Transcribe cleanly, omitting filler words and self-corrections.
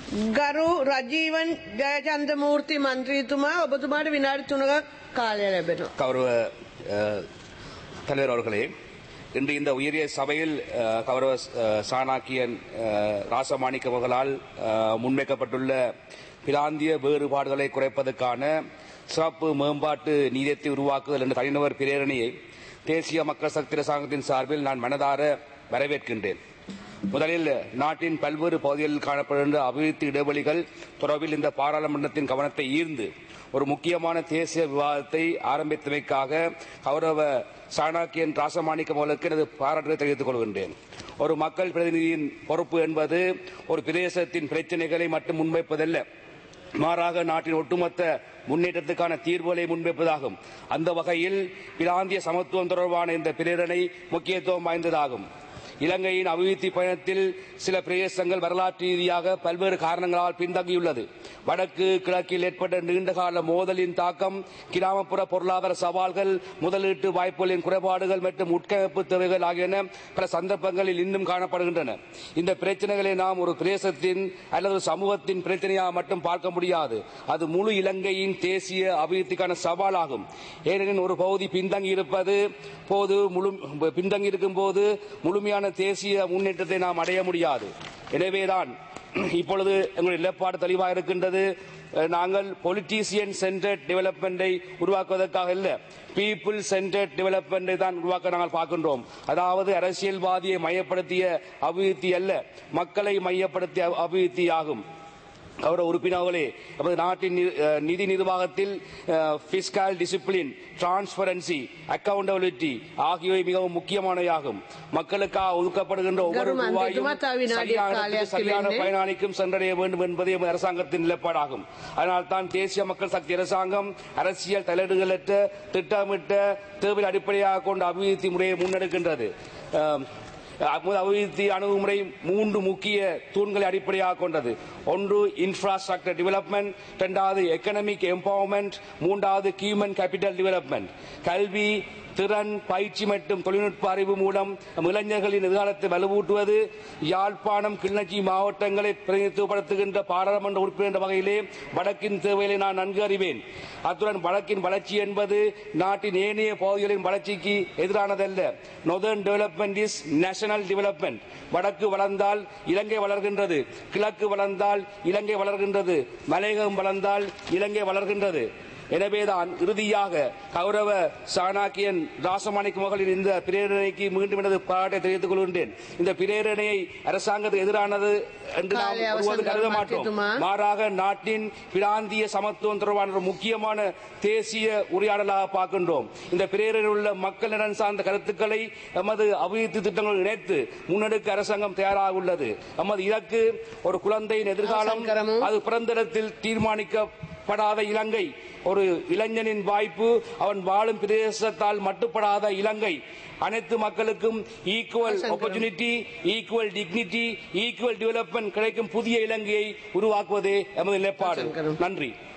ගරු රජීවන් ජයචන්ද්‍රමූර්ති මන්ත්‍රීතුමා ඔබතුමාට විනාඩි 3ක කාලය ලැබෙනවා. கௌரவ தலைவர் அவர்களே, இன்று இந்த உயரிய சபையில் கௌரவ சாணக்கியன் ராசமாணிக்கம் அவர்களால் முன்வைக்கப்பட்டுள்ள பிராந்திய வேறுபாடுகளை குறைப்பதற்கான சிறப்பு மேம்பாட்டு நீதியத்தை உருவாக்குதல் என்ற தனிநபர் பிரேரணையை தேசிய மக்கள் சக்தி அரசாங்கத்தின் சார்பில் நான் மனதார வரவேற்கின்றேன். முதலில் நாட்டின் பல்வேறு பகுதிகளில் காணப்படுகின்ற அபிவிருத்தி இடைவெளிகள் தொடர்பில் இந்த பாராளுமன்றத்தின் கவனத்தை ஈர்ந்து ஒரு முக்கியமான தேசிய விவாதத்தை ஆரம்பித்தமைக்காக கௌரவ சாணக்கியன் ராசமாணிக்கம் அவர்களுக்கு எனது பாராட்டுகளை தெரிவித்துக் கொள்கின்றேன். ஒரு மக்கள் பிரதிநிதியின் பொறுப்பு என்பது ஒரு பிரதேசத்தின் பிரச்சினைகளை மட்டும் முன்வைப்பதல்ல, மாறாக நாட்டின் ஒட்டுமொத்த முன்னேற்றத்துக்கான தீர்வுகளை முன்வைப்பதாகும். அந்த வகையில் பிராந்திய சமத்துவம் தொடர்பான இந்த பிரேரணை முக்கியத்துவம் வாய்ந்ததாகும். இலங்கையின் அபிவிருத்தி பயணத்தில் சில பிரதேசங்கள் வரலாற்று ரீதியாக பல்வேறு காரணங்களால் பின்தங்கியுள்ளது. வடக்கு கிழக்கில் ஏற்பட்ட நீண்டகால மோதலின் தாக்கம், கிராமப்புற பொருளாதார சவால்கள், முதலீட்டு வாய்ப்புகளின் குறைபாடுகள் மற்றும் உட்கமைப்பு தேவைகள் ஆகியன பல சந்தர்ப்பங்களில் இன்னும் காணப்படுகின்றன. இந்த பிரச்சனைகளை நாம் ஒரு பிரதேசத்தின் அல்லது ஒரு சமூகத்தின் பிரச்சனையாக மட்டும் பார்க்க முடியாது. அது முழு இலங்கையின் தேசிய அபிவிருத்திக்கான சவாலாகும். ஏனெனில் ஒரு பகுதி பின்தங்கியிருக்கும் போது முழுமையான தேசிய முன்னேற்றத்தை நாம் அடைய முடியாது. எனவேதான் இப்பொழுது எங்களுடைய நிலைப்பாடு தெளிவாக இருக்கின்றது. நாங்கள் பொலிட்டீசியன் சென்டர்ட் டெவலப்மெண்டை உருவாக்குவதற்காக இல்ல, பீப்புள் சென்டர்ட் டெவலப்மெண்டை தான் உருவாக்க நாங்கள் பார்க்கின்றோம். அதாவது அரசியல்வாதியை மையப்படுத்திய அபிவிருத்தி அல்ல, மக்களை மையப்படுத்திய அபிவிருத்தி ஆகும். கௌரவ உறுப்பினர்களே, நமது நாட்டின் நிதி நிர்வாகத்தில் பிஸ்கல் டிசிப்ளின், டிரான்ஸ்பரன்சி, அக்கவுண்டபிலிட்டி ஆகியவை மிகவும் முக்கியமானவையாகும். மக்களுக்காக ஒதுக்கப்படுகின்ற ஒவ்வொரு ரூபாயும் சரியான பயனாளிக்கும் சென்றடைய வேண்டும் என்பதே அரசாங்கத்தின் நிலைப்பாடாகும். அதனால்தான் தேசிய மக்கள் சக்தி அரசாங்கம் அரசியல் தலையீடுகளற்ற திட்டமிட்ட தேவை அடிப்படையாக கொண்ட அபிவிருத்தி முறையை முன்னெடுக்கின்றது. அபிவிருத்தி அணுகுமுறை 3 முக்கிய தூண்களை அடிப்படையாக கொண்டது. ஒன்று இன்ஃப்ராஸ்ட்ரக்சர் டெவலப்மெண்ட், இரண்டாவது எக்கனாமிக் எம்பவர்மெண்ட், மூன்றாவது ஹியூமன் கேபிட்டல் டெவலப்மெண்ட். கல்வி, திறன், பயிற்சி மற்றும் தொழில்நுட்ப அறிவு மூலம் இளைஞர்களின் எதிர்காலத்தை வலுவூட்டுவது. யாழ்ப்பாணம், கிளிநொச்சி மாவட்டங்களை பிரதிநிதித்துவப்படுத்துகின்ற பாராளுமன்ற உறுப்பினர் என்ற வகையிலே வடக்கின் தேவைகளை நான் நன்கு அறிவேன். அத்துடன் வடக்கின் வளர்ச்சி என்பது நாட்டின் ஏனைய பகுதிகளின் வளர்ச்சிக்கு எதிரானதல்ல. Northern development is national development. வடக்கு வளர்ந்தால் இலங்கை வளர்கின்றது, கிழக்கு வளர்ந்தால் இலங்கை வளர்கின்றது, மலையகம் வளர்ந்தால் இலங்கை வளர்கின்றது. எனவேதான் இறுதியாக கௌரவ சாணக்கியன் ராசமாணிக்கம் அவர்களின் இந்த பிரேரணைக்கு மீண்டும் எனது பாராட்டை தெரிவித்துக் கொள்கின்றேன். இந்த பிரேரணையை அரசாங்கத்துக்கு எதிரானது என்று நாம் கருத மாட்டோம். மாறாக நாட்டின் பிராந்திய சமத்துவம் தொடர்பான ஒரு முக்கியமான தேசிய உரையாடலாக பார்க்கின்றோம். இந்த பிரேரணையில் உள்ள மக்கள் நலன் சார்ந்த கருத்துக்களை எமது அபிவிருத்தி திட்டங்கள் இணைத்து முன்னெடுக்க அரசாங்கம் தயாராக உள்ளது. எமது இலக்கு ஒரு குழந்தையின் எதிர்காலம், அது பிறந்த இடத்தில் தீர்மானிக்கப்படாத இலங்கை, ஒரு இளைஞனின் வாய்ப்பு, அவன் வாழும் பிரதேசத்தால் மட்டுப்படாத இலங்கை, அனைத்து மக்களுக்கும் equal opportunity, equal dignity, equal development கிடைக்கும் புதிய இலங்கையை உருவாக்குவதே எமது நிலைப்பாடு. நன்றி.